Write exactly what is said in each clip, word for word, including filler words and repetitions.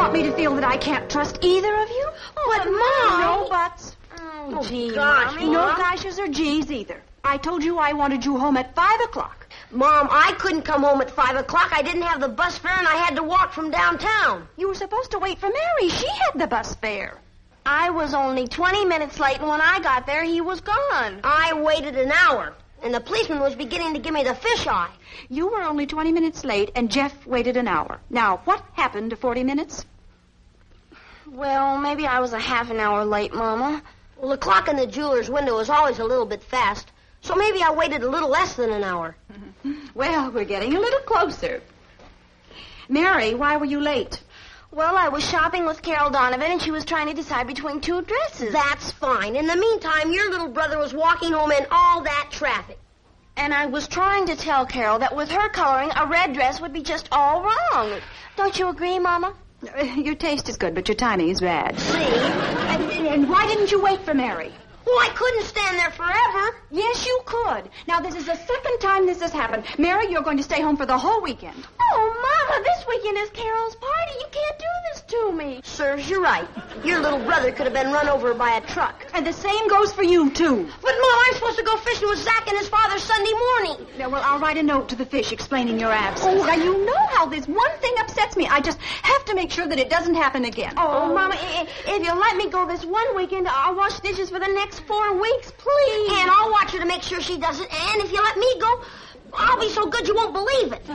want me to feel that I can't trust either of you? Oh, but, Mom... No buts. Oh, gee, gosh, Mommy. No goshes or gees either. I told you I wanted you home at five o'clock. Mom, I couldn't come home at five o'clock. I didn't have the bus fare, and I had to walk from downtown. You were supposed to wait for Mary. She had the bus fare. I was only twenty minutes late, and when I got there, he was gone. I waited an hour, and the policeman was beginning to give me the fisheye. You were only twenty minutes late, and Jeff waited an hour. Now, what happened to forty minutes? Well, maybe I was a half an hour late, Mama. Well, the clock in the jeweler's window is always a little bit fast, so maybe I waited a little less than an hour. Well, we're getting a little closer. Mary, why were you late? Well, I was shopping with Carol Donovan, and she was trying to decide between two dresses. That's fine. In the meantime, your little brother was walking home in all that traffic. And I was trying to tell Carol that with her coloring, a red dress would be just all wrong. Don't you agree, Mama? Uh, your taste is good, but your timing is bad. See? And, and why didn't you wait for Mary? Well, I couldn't stand there forever. Yes, you could. Now, this is the second time this has happened. Mary, you're going to stay home for the whole weekend. Oh, Mama, this weekend is Carol's party. You can't do this to me. Serves you right. Your little brother could have been run over by a truck. And the same goes for you, too. But, Mom, I'm supposed to go fishing with Zach and his father Sunday morning. Yeah, well, I'll write a note to the fish explaining your absence. Oh, now, you know how this one thing upsets me. I just have to make sure that it doesn't happen again. Oh, oh Mama, if you'll let me go this one weekend, I'll wash dishes for the next four weeks, please. And I'll watch her to make sure she does it. And if you let me go, I'll be so good you won't believe it.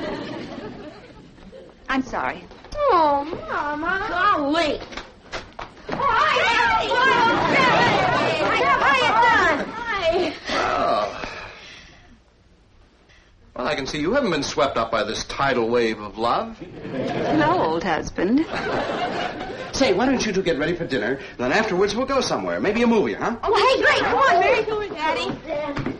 I'm sorry. Oh, Mama. Golly. Oh, hi, Hi. How you done? Hi. Oh. Well, I can see you haven't been swept up by this tidal wave of love. Hello, old husband. Say, why don't you two get ready for dinner? Then afterwards we'll go somewhere. Maybe a movie, huh? Oh, hey, great. Come on, Mary. Go with Daddy.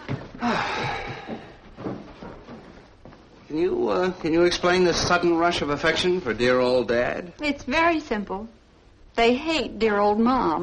Can you, uh, can you explain this sudden rush of affection for dear old Dad? It's very simple. They hate dear old Mom.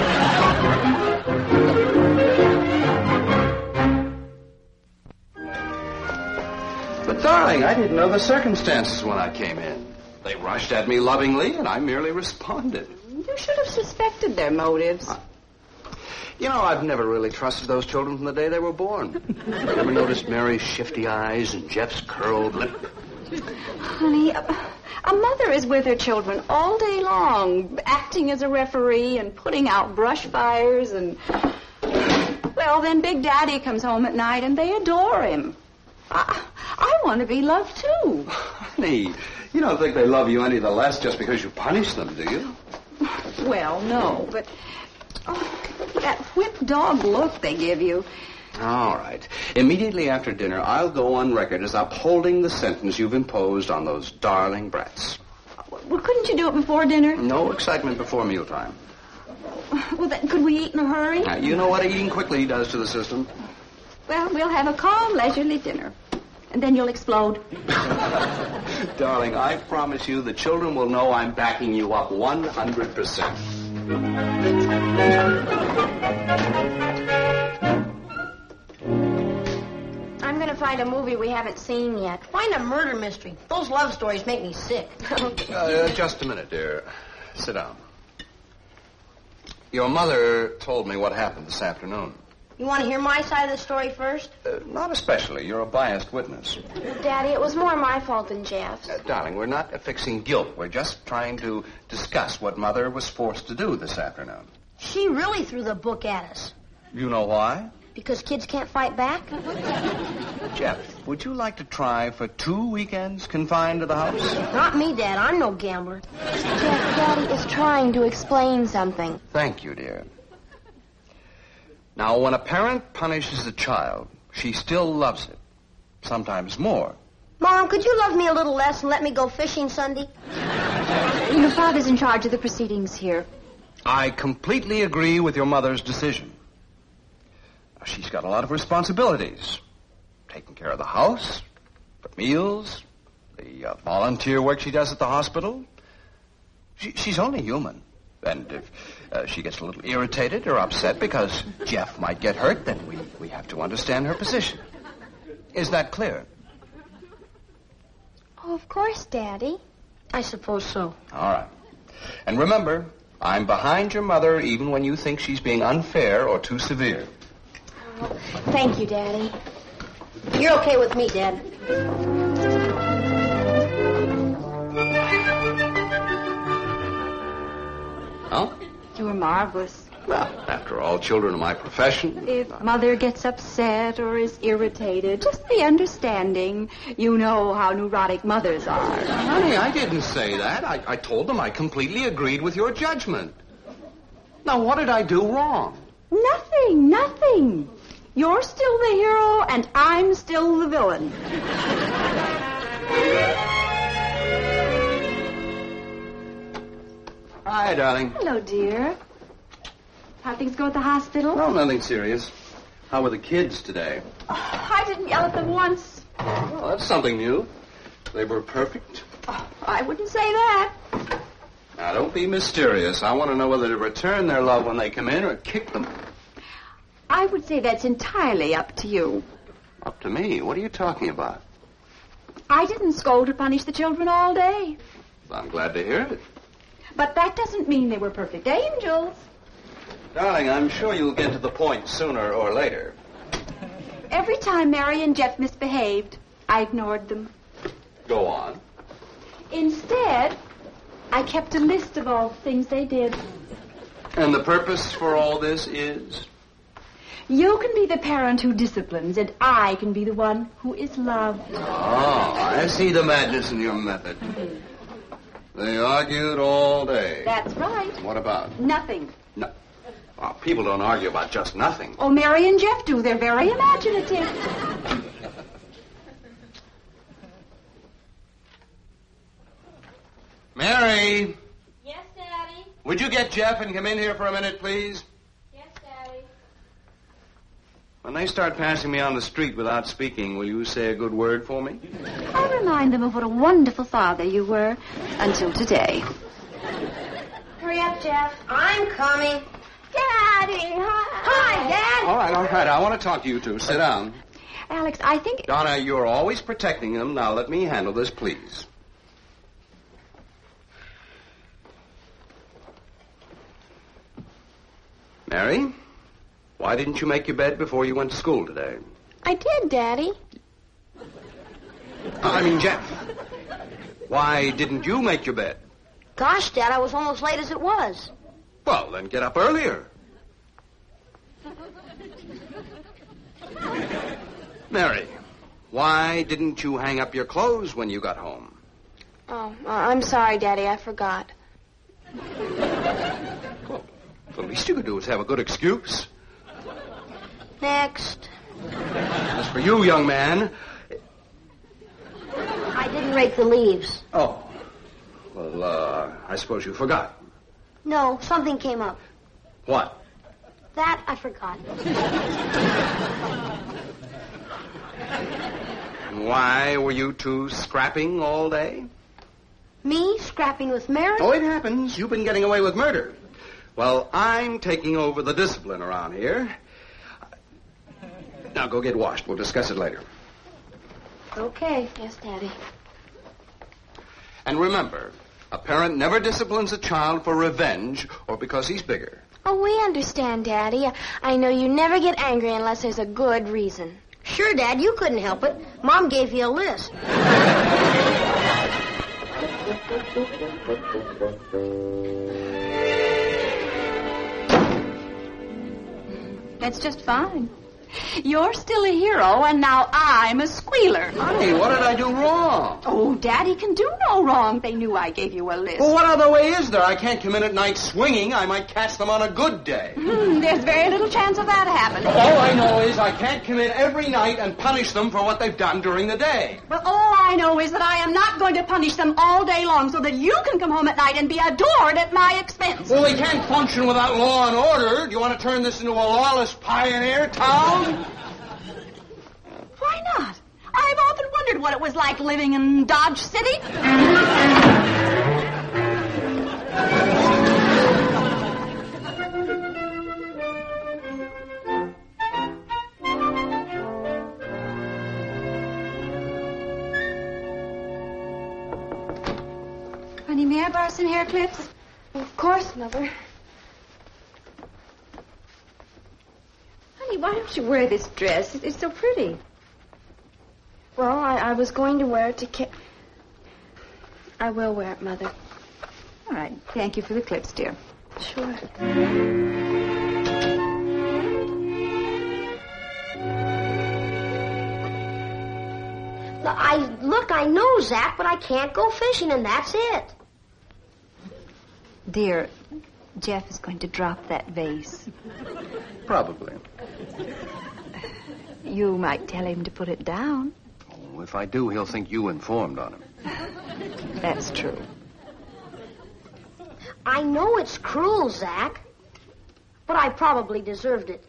But, darling, I didn't know the circumstances when I came in. They rushed at me lovingly, and I merely responded. You should have suspected their motives. Uh, you know, I've never really trusted those children from the day they were born. Ever noticed Mary's shifty eyes and Jeff's curled lip? Honey, a, a mother is with her children all day long, acting as a referee and putting out brush fires and... Well, then Big Daddy comes home at night and they adore him. I, I want to be loved, too. Honey, you don't think they love you any the less just because you punish them, do you? Well, no, but... Oh, that whip dog look they give you. All right. Immediately after dinner, I'll go on record as upholding the sentence you've imposed on those darling brats. Well, couldn't you do it before dinner? No excitement before mealtime. Well, then, could we eat in a hurry? Now, you know what eating quickly does to the system. Well, we'll have a calm, leisurely dinner. And then you'll explode. Darling, I promise you the children will know I'm backing you up one hundred percent. I'm going to find a movie we haven't seen yet. Find a murder mystery. Those love stories make me sick. uh, just a minute, dear. Sit down. Your mother told me what happened this afternoon. You want to hear my side of the story first? Uh, not especially. You're a biased witness. Daddy, it was more my fault than Jeff's. Uh, darling, we're not affixing guilt. We're just trying to discuss what Mother was forced to do this afternoon. She really threw the book at us. You know why? Because kids can't fight back? Jeff, would you like to try for two weekends confined to the house? Not me, Dad. I'm no gambler. Jeff, Daddy is trying to explain something. Thank you, dear. Now, when a parent punishes a child, she still loves it. Sometimes more. Mom, could you love me a little less and let me go fishing Sunday? Your father's in charge of the proceedings here. I completely agree with your mother's decision. She's got a lot of responsibilities. Taking care of the house, the meals, the uh, volunteer work she does at the hospital. She, she's only human. And if uh, she gets a little irritated or upset because Jeff might get hurt, then we, we have to understand her position. Is that clear? Oh, of course, Daddy. I suppose so. All right. And remember, I'm behind your mother even when you think she's being unfair or too severe. Oh, thank you, Daddy. You're okay with me, Dad. Huh? You were marvelous. Well, after all, children are my profession. If Mother gets upset or is irritated, just be understanding. You know how neurotic mothers are. Honey, I didn't say that. I, I told them I completely agreed with your judgment. Now, what did I do wrong? Nothing, nothing. You're still the hero, and I'm still the villain. Hi, darling. Hello, dear. How things go at the hospital? No, nothing serious. How were the kids today? Oh, I didn't yell at them once. Well, that's something new. They were perfect. Oh, I wouldn't say that. Now, don't be mysterious. I want to know whether to return their love when they come in or kick them. I would say that's entirely up to you. Up to me? What are you talking about? I didn't scold or punish the children all day. I'm glad to hear it. But that doesn't mean they were perfect angels. Darling, I'm sure you'll get to the point sooner or later. Every time Mary and Jeff misbehaved, I ignored them. Go on. Instead, I kept a list of all the things they did. And the purpose for all this is? You can be the parent who disciplines, and I can be the one who is loved. Oh, I see the madness in your method. They argued all day. That's right. What about? Nothing. No. Oh, people don't argue about just nothing. Oh, Mary and Jeff do. They're very imaginative. Mary! Yes, Daddy? Would you get Jeff and come in here for a minute, please? Yes, Daddy. When they start passing me on the street without speaking, will you say a good word for me? I remind them of what a wonderful father you were until today. Hurry up, Jeff. I'm coming. Daddy, hi. Hi, Dad. All right, all right. I want to talk to you two. Sit down. Alex, I think... Donna, you're always protecting them. Now let me handle this, please. Mary, why didn't you make your bed before you went to school today? I did, Daddy. I mean, Jeff. Why didn't you make your bed? Gosh, Dad, I was almost late as it was. Well, then get up earlier. Mary, why didn't you hang up your clothes when you got home? Oh, uh, I'm sorry, Daddy. I forgot. Well, the least you could do is have a good excuse. Next. As for you, young man... I didn't rake the leaves. Oh. Well, uh, I suppose you forgot. No, something came up. What? That I forgot. Why were you two scrapping all day? Me scrapping with Mary? Oh, it happens. You've been getting away with murder. Well, I'm taking over the discipline around here. Now, go get washed. We'll discuss it later. Okay. Yes, Daddy. And remember, a parent never disciplines a child for revenge or because he's bigger. Oh, we understand, Daddy. I know you never get angry unless there's a good reason. Sure, Dad. You couldn't help it. Mom gave you a list. That's just fine. You're still a hero, and now I'm a squealer. Honey, what did I do wrong? Oh, Daddy can do no wrong. They knew I gave you a list. Well, what other way is there? I can't come in at night swinging. I might catch them on a good day. Hmm, there's very little chance of that happening. All I know is I can't come in every night and punish them for what they've done during the day. Well, all I know is that I am not going to punish them all day long so that you can come home at night and be adored at my expense. Well, we can't function without law and order. Do you want to turn this into a lawless pioneer town? Why not? I've often wondered what it was like living in Dodge City. May I borrow some hair clips? Of course, Mother. Honey, why don't you wear this dress? It's so pretty. Well, I, I was going to wear it to ki- I will wear it, Mother. All right. Thank you for the clips, dear. Sure. I look, I know, Zach, but I can't go fishing, and that's it. Dear, Jeff is going to drop that vase. Probably. You might tell him to put it down. Oh, if I do, he'll think you informed on him. That's true. I know it's cruel, Zach, but I probably deserved it.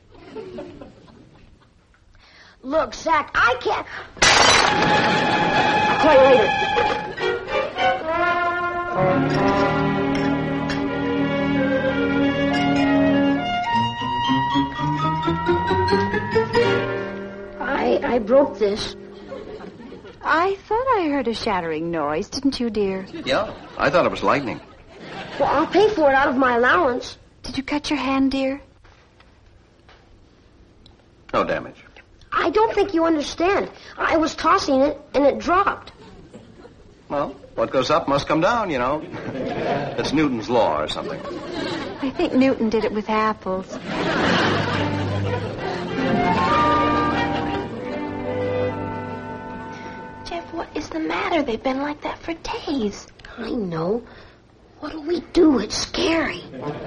Look, Zach, I can't... I'll call you later. I, I broke this. I thought I heard a shattering noise, didn't you, dear? Yeah, I thought it was lightning. Well, I'll pay for it out of my allowance. Did you cut your hand, dear? No damage. I don't think you understand. I was tossing it, and it dropped. Well, what goes up must come down, you know. It's Newton's law or something. I think Newton did it with apples. Jeff, what is the matter? They've been like that for days. I know. What'll we do? It's scary.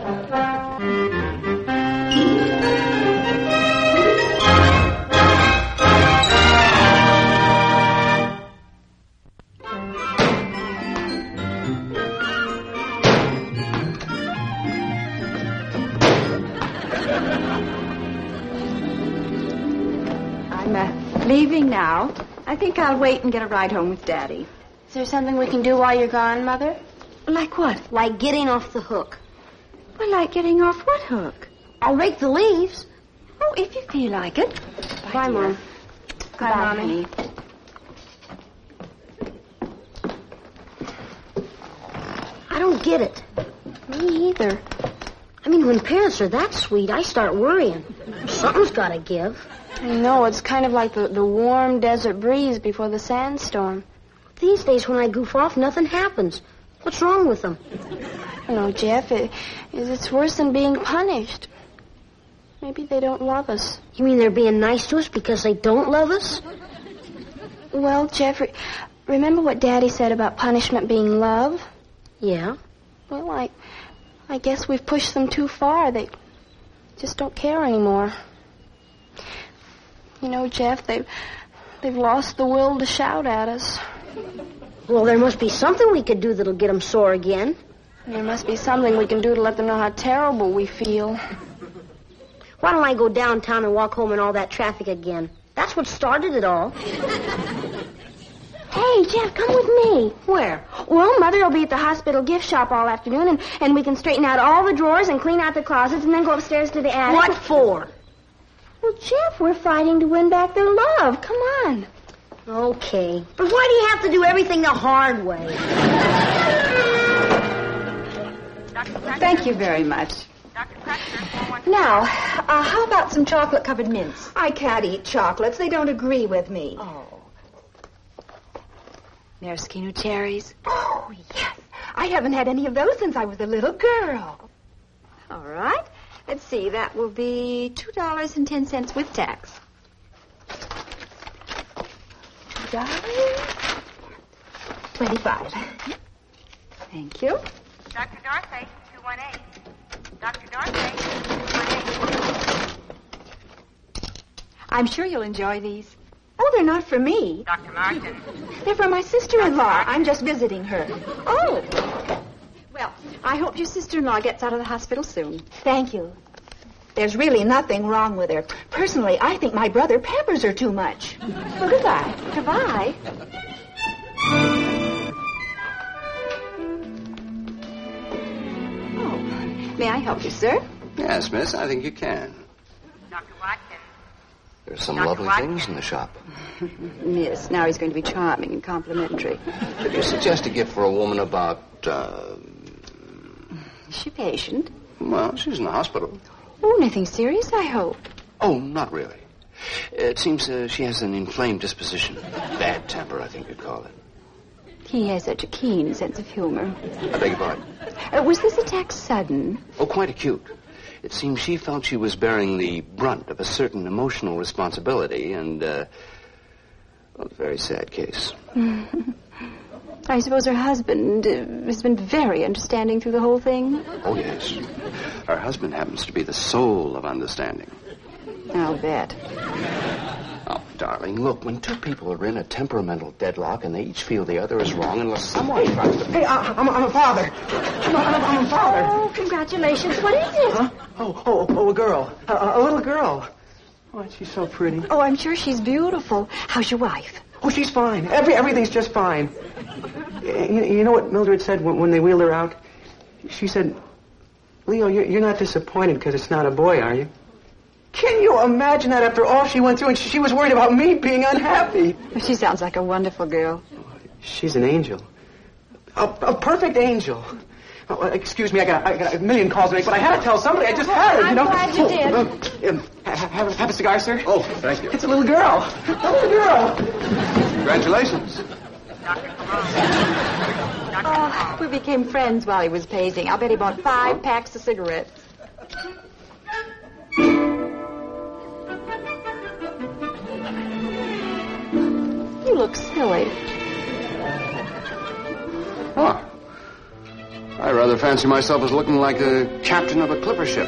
I'm uh, leaving now. I think I'll wait and get a ride home with Daddy. Is there something we can do while you're gone, Mother? Like what? Like getting off the hook. Well, like getting off what hook? I'll rake the leaves. Oh, if you feel like it. Bye, Bye Mom. Bye, Mommy. I don't get it. Me either. I mean, when parents are that sweet, I start worrying. Something's got to give. I know. It's kind of like the, the warm desert breeze before the sandstorm. These days, when I goof off, nothing happens. What's wrong with them? I don't know, Jeff. It, it's worse than being punished. Maybe they don't love us. You mean they're being nice to us because they don't love us? Well, Jeffrey, remember what Daddy said about punishment being love? Yeah. Well, I, I guess we've pushed them too far. They just don't care anymore. You know, Jeff, they've, they've lost the will to shout at us. Well, there must be something we could do that'll get them sore again. And there must be something we can do to let them know how terrible we feel. Why don't I go downtown and walk home in all that traffic again? That's what started it all. Hey, Jeff, come with me. Where? Well, Mother will be at the hospital gift shop all afternoon, and, and we can straighten out all the drawers and clean out the closets and then go upstairs to the attic. What for? Well, Jeff, we're fighting to win back their love. Come on. Okay. But why do you have to do everything the hard way? Thank you very much. Now, uh, how about some chocolate-covered mints? I can't eat chocolates. They don't agree with me. Oh. Maraschino cherries? Oh, yes. I haven't had any of those since I was a little girl. All right. Let's see. That will be two dollars and ten cents with tax. two dollars? Twenty-five. Thank you. Doctor Darcy, two one eight. Doctor Darcy, two one eight. I'm sure you'll enjoy these. Oh, they're not for me. Doctor Martin. They're for my sister-in-law. I'm just visiting her. Oh. Well, I hope your sister-in-law gets out of the hospital soon. Thank you. There's really nothing wrong with her. Personally, I think my brother pampers her too much. Well, goodbye. Goodbye. Oh, may I help you, sir? Yes, miss, I think you can. Doctor Watkins. There's There's some Doctor lovely Watt? things in the shop. Yes, now he's going to be charming and complimentary. Could you suggest a gift for a woman about, uh... Is she patient? Well, she's in the hospital. Oh, nothing serious, I hope. Oh, not really. It seems uh, she has an inflamed disposition. Bad temper, I think you'd call it. He has such a keen sense of humor. I beg your pardon? Uh, was this attack sudden? Oh, quite acute. It seems she felt she was bearing the brunt of a certain emotional responsibility, and, uh... well, it's a very sad case. I suppose her husband uh, has been very understanding through the whole thing? Oh, yes. Her husband happens to be the soul of understanding. I'll bet. Oh, darling, look, when two people are in a temperamental deadlock and they each feel the other is wrong, unless someone tries to... Hey, I, I'm, I'm a father. I'm a, I'm a, I'm a father. Oh, congratulations. What is it? Huh? Oh, oh, oh, a girl. A, a little girl. Oh, she's so pretty. Oh, I'm sure she's beautiful. How's your wife? Oh, she's fine. Every, everything's just fine. You, you know what Mildred said when, when they wheeled her out? She said, Leo, you're, you're not disappointed because it's not a boy, are you? Can you imagine that after all she went through, and she, she was worried about me being unhappy? She sounds like a wonderful girl. She's an angel. A, a perfect angel. Oh, excuse me, I got, I got a million calls to make, but I had to tell somebody. I just had it, you I'm know. glad you did. Oh, um, um, ha- have, have a cigar, sir? Oh, thank you. It's a little girl. A little girl. Congratulations. Oh, we became friends while he was pacing. I'll bet he bought five packs of cigarettes. You look silly. Oh. I rather fancy myself as looking like a captain of a clipper ship.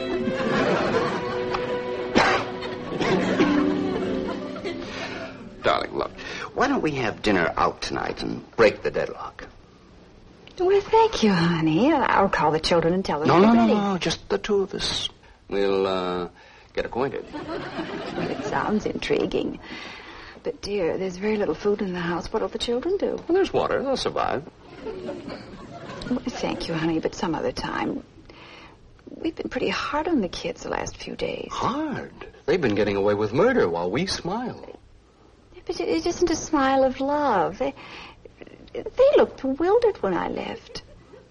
Darling, look, why don't we have dinner out tonight and break the deadlock? Well, thank you, honey. I'll call the children and tell them No, to no, get no, ready. no, just the two of us. We'll, uh, get acquainted. It sounds intriguing. But, dear, there's very little food in the house. What'll the children do? Well, there's water. They'll survive. Well, thank you, honey, but some other time. We've been pretty hard on the kids the last few days. Hard. They've been getting away with murder while we smile. But it, it isn't a smile of love. They, they looked bewildered when I left.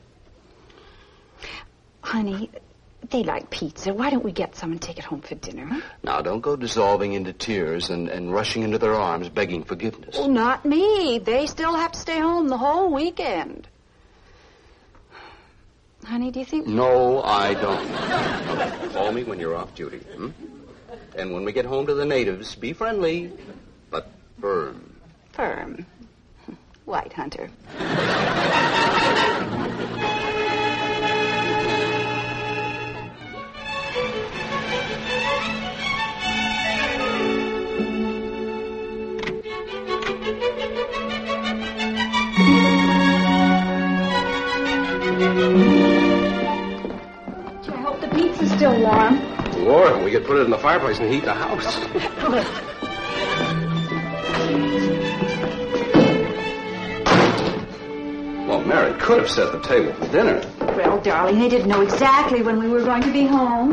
Honey, they like pizza. Why don't we get some and take it home for dinner? Huh? Now, don't go dissolving into tears and, and rushing into their arms begging forgiveness. Oh, not me. They still have to stay home the whole weekend. Honey, do you think... No, I don't. Call me when you're off duty, hmm? And when we get home to the natives, be friendly, but firm. Firm. White Hunter. I hope the pizza's still warm. Lord, we could put it in the fireplace and heat the house. Well, Mary could have set the table for dinner. Well, darling, they didn't know exactly when we were going to be home.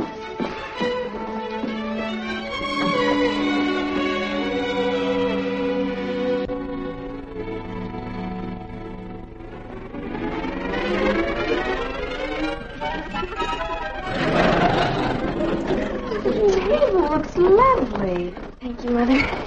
The table looks lovely. Thank you, Mother.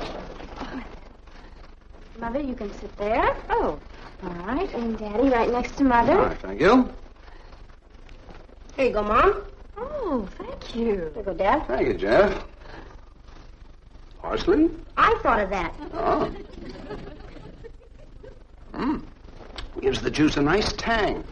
Mother, you can sit there. Oh, All right. And Daddy right next to Mother. All right, thank you. Here you go, Mom. oh, thank you. Here you go, Dad. Thank you, Jeff. Parsley? I thought of that. Oh. Mmm. Gives the juice a nice tang.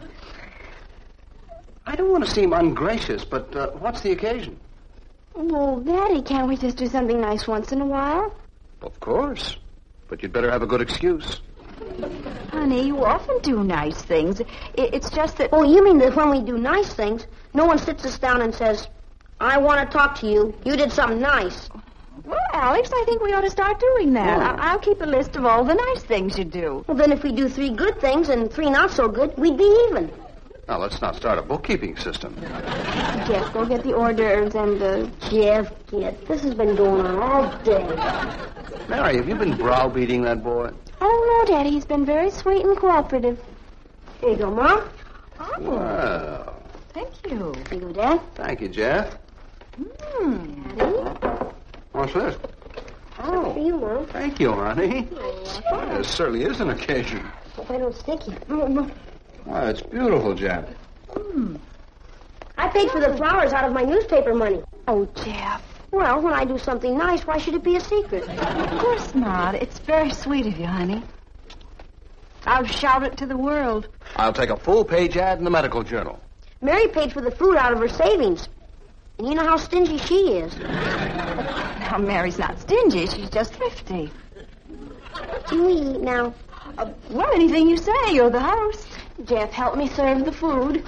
I don't want to seem ungracious, but uh, what's the occasion? Well, Daddy, can't we just do something nice once in a while? Of course. But you'd better have a good excuse. Honey, you often do nice things. I- It's just that... Oh, you mean that when we do nice things, no one sits us down and says, I want to talk to you. You did something nice. Well, Alex, I think we ought to start doing that. Oh. I- I'll keep a list of all the nice things you do. Well, then if we do three good things and three not so good, we'd be even. Now, let's not start a bookkeeping system. Jeff, go get the hors d'oeuvres and the... Jeff, kid, this has been going on all day. Mary, have you been browbeating that boy? Oh, no, Daddy. He's been very sweet and cooperative. Here you go, Mom. Oh, Well, thank you. Here you go, Dad. thank you, Jeff. Hmm. Daddy. What's this? Oh, for you, Mom. Thank you, honey. Well, this certainly is an occasion. Hope I don't stick you. Oh, it's beautiful, Jeff. Hmm. I paid for the flowers out of my newspaper money. Oh, Jeff. Well, when I do something nice, why should it be a secret? Of course not. It's very sweet of you, honey. I'll shout it to the world. I'll take a full-page ad in the medical journal. Mary paid for the food out of her savings. And you know how stingy she is. Now, Mary's not stingy. She's just thrifty. Do you eat now? Uh, well, anything you say. You're the host. Jeff, help me serve the food.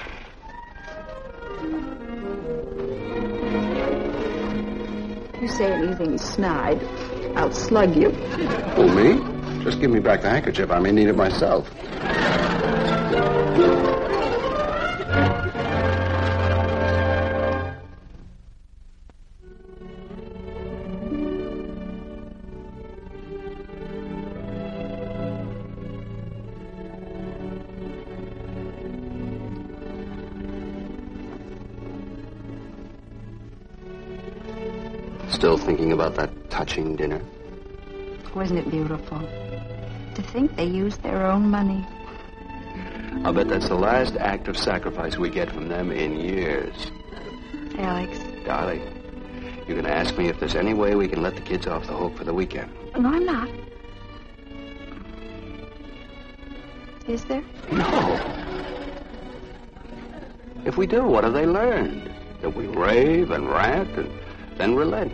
If you say anything snide, I'll slug you. Who, me? Just give me back the handkerchief. I may need it myself. Still thinking about that touching dinner? Wasn't it beautiful? To think they used their own money. I'll bet that's the last act of sacrifice we get from them in years. Alex. Darling, you're going to ask me if there's any way we can let the kids off the hook for the weekend. No, I'm not. Is there? No. If we do, what have they learned? That we rave and rant and then relent.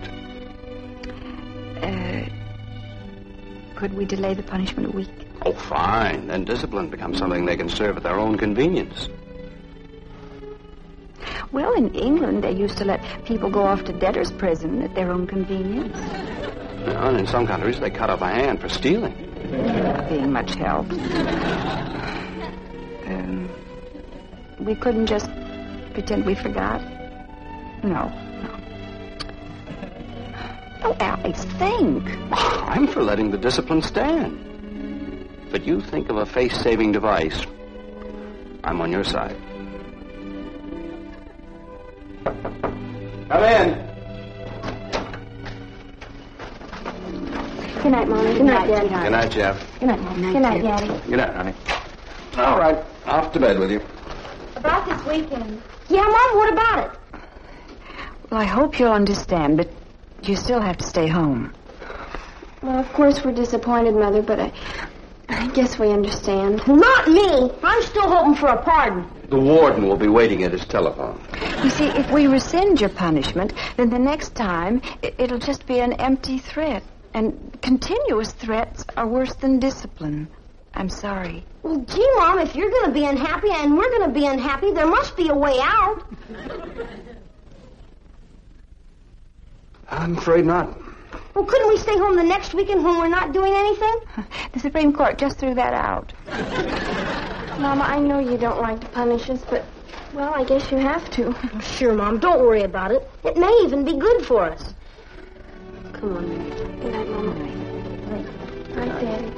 Uh, could we delay the punishment a week? Oh, fine. Then discipline becomes something they can serve at their own convenience. Well, in England, they used to let people go off to debtor's prison at their own convenience. Well, and in some countries, they cut off a hand for stealing. Not being much help. Um, we couldn't just pretend we forgot? No, no. Oh, Alex, think. I'm for letting the discipline stand. But you think of a face-saving device. I'm on your side. Come in. Good night, Mommy. Good night, Daddy. Good night, Jeff. Good night, Mom. Good night, Daddy. Good night, honey. All right, off to bed with you. About this weekend. Yeah, Mom, what about it? Well, I hope you'll understand, but you still have to stay home. Well, of course we're disappointed, Mother, but I, I guess we understand. Not me. I'm still hoping for a pardon. The warden will be waiting at his telephone. You see, if we rescind your punishment, then the next time it, it'll just be an empty threat. And continuous threats are worse than discipline. I'm sorry. Well, gee, Mom, if you're going to be unhappy and we're going to be unhappy, there must be a way out. I'm afraid not. Well, couldn't we stay home the next weekend when we're not doing anything? The Supreme Court just threw that out. Mama, I know you don't like to punish us, but, well, I guess you have to. Sure, Mom, don't worry about it. It may even be good for us. Come on, Mary. Good night, Mama. Good night, Daddy.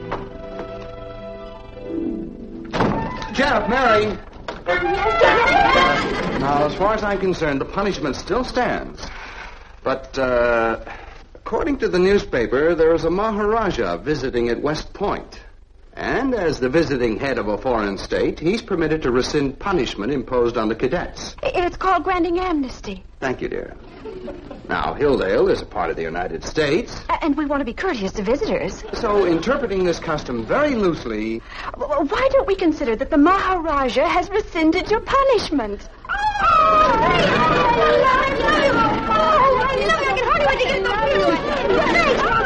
Jeff, Mary. Now, as far as I'm concerned, the punishment still stands. But, uh, according to the newspaper, there is a Maharaja visiting at West Point. And as the visiting head of a foreign state, he's permitted to rescind punishment imposed on the cadets. It's called granting amnesty. Thank you, dear. Now, Hilldale is a part of the United States. And we want to be courteous to visitors. So, interpreting this custom very loosely... Why don't we consider that the Maharaja has rescinded your punishment?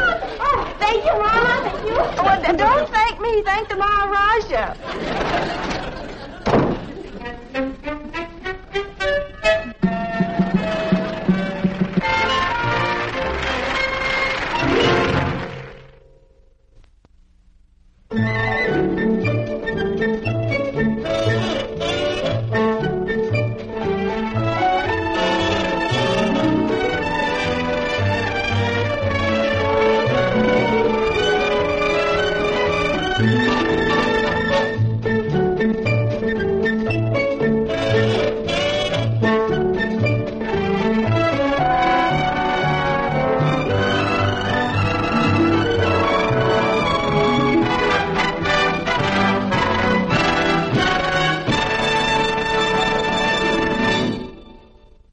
Thank you, Mama. Thank you. Oh, don't thank me. Thank the Maharaja.